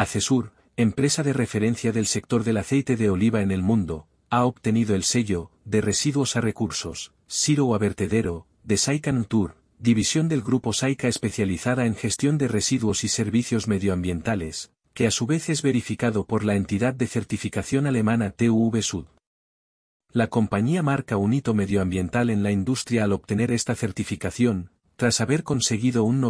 Acesur, empresa de referencia del sector del aceite de oliva en el mundo, ha obtenido el sello de residuos a recursos, Zero a vertedero, de Saica Natur, división del grupo Saica especializada en gestión de residuos y servicios medioambientales, que a su vez es verificado por la entidad de certificación alemana TÜV Sud. La compañía marca un hito medioambiental en la industria al obtener esta certificación, tras haber conseguido un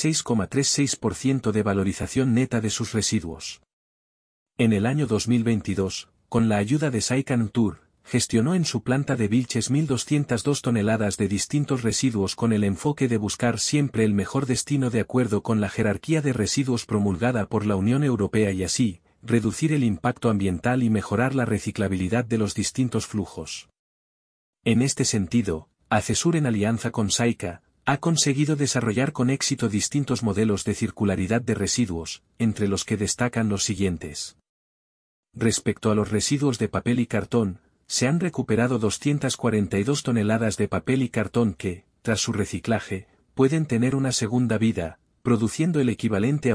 96,36% de valorización neta de sus residuos. En el año 2022, con la ayuda de Saica Natur, gestionó en su planta de Vilches 1.202 toneladas de distintos residuos con el enfoque de buscar siempre el mejor destino de acuerdo con la jerarquía de residuos promulgada por la Unión Europea y así, reducir el impacto ambiental y mejorar la reciclabilidad de los distintos flujos. En este sentido, Acesur en alianza con Saica, ha conseguido desarrollar con éxito distintos modelos de circularidad de residuos, entre los que destacan los siguientes. Respecto a los residuos de papel y cartón, se han recuperado 242 toneladas de papel y cartón que, tras su reciclaje, pueden tener una segunda vida, produciendo el equivalente a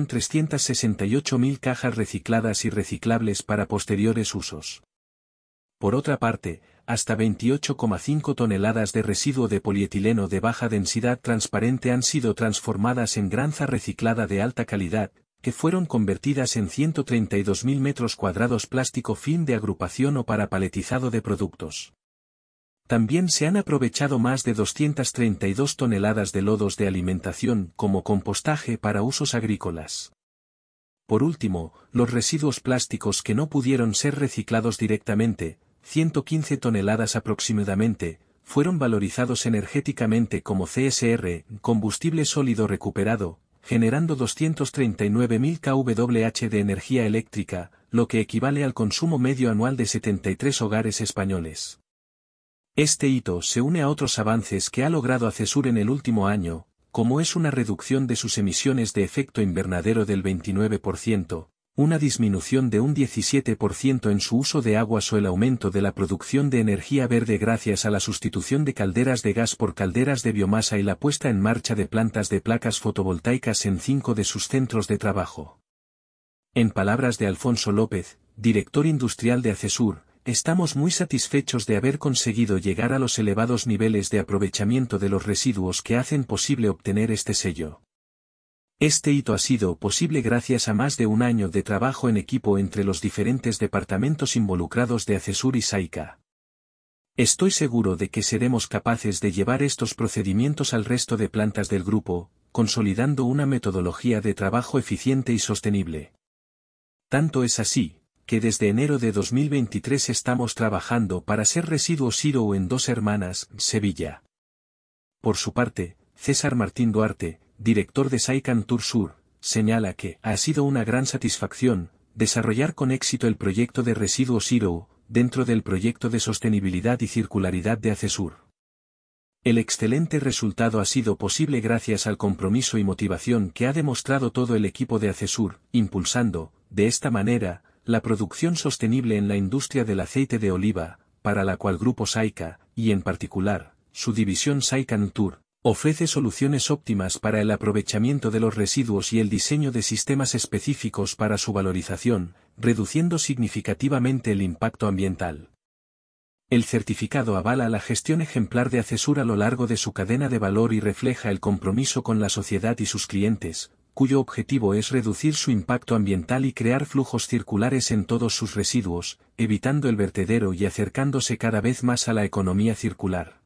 1.368.000 cajas recicladas y reciclables para posteriores usos. Por otra parte, hasta 28,5 toneladas de residuo de polietileno de baja densidad transparente han sido transformadas en granza reciclada de alta calidad, que fueron convertidas en 132.000 metros cuadrados plástico film de agrupación o para paletizado de productos. También se han aprovechado más de 232 toneladas de lodos de alimentación como compostaje para usos agrícolas. Por último, los residuos plásticos que no pudieron ser reciclados directamente, 115 toneladas aproximadamente, fueron valorizados energéticamente como CSR, combustible sólido recuperado, generando 239.000 kWh de energía eléctrica, lo que equivale al consumo medio anual de 73 hogares españoles. Este hito se une a otros avances que ha logrado Acesur en el último año, como es una reducción de sus emisiones de efecto invernadero del 29%, una disminución de un 17% en su uso de aguas o el aumento de la producción de energía verde gracias a la sustitución de calderas de gas por calderas de biomasa y la puesta en marcha de plantas de placas fotovoltaicas en 5 de sus centros de trabajo. En palabras de Alfonso López, director industrial de Acesur, estamos muy satisfechos de haber conseguido llegar a los elevados niveles de aprovechamiento de los residuos que hacen posible obtener este sello. Este hito ha sido posible gracias a más de un año de trabajo en equipo entre los diferentes departamentos involucrados de Acesur y Saica. Estoy seguro de que seremos capaces de llevar estos procedimientos al resto de plantas del grupo, consolidando una metodología de trabajo eficiente y sostenible. Tanto es así, que desde enero de 2023 estamos trabajando para ser Residuo Zero en Dos Hermanas, Sevilla. Por su parte, César Martín Duarte, director de Saica Natur Sur, señala que ha sido una gran satisfacción desarrollar con éxito el proyecto de Residuo Zero, dentro del proyecto de sostenibilidad y circularidad de Acesur. El excelente resultado ha sido posible gracias al compromiso y motivación que ha demostrado todo el equipo de Acesur, impulsando, de esta manera, la producción sostenible en la industria del aceite de oliva, para la cual Grupo Saica, y en particular, su división Saica Natur, ofrece soluciones óptimas para el aprovechamiento de los residuos y el diseño de sistemas específicos para su valorización, reduciendo significativamente el impacto ambiental. El certificado avala la gestión ejemplar de Acesur a lo largo de su cadena de valor y refleja el compromiso con la sociedad y sus clientes, cuyo objetivo es reducir su impacto ambiental y crear flujos circulares en todos sus residuos, evitando el vertedero y acercándose cada vez más a la economía circular.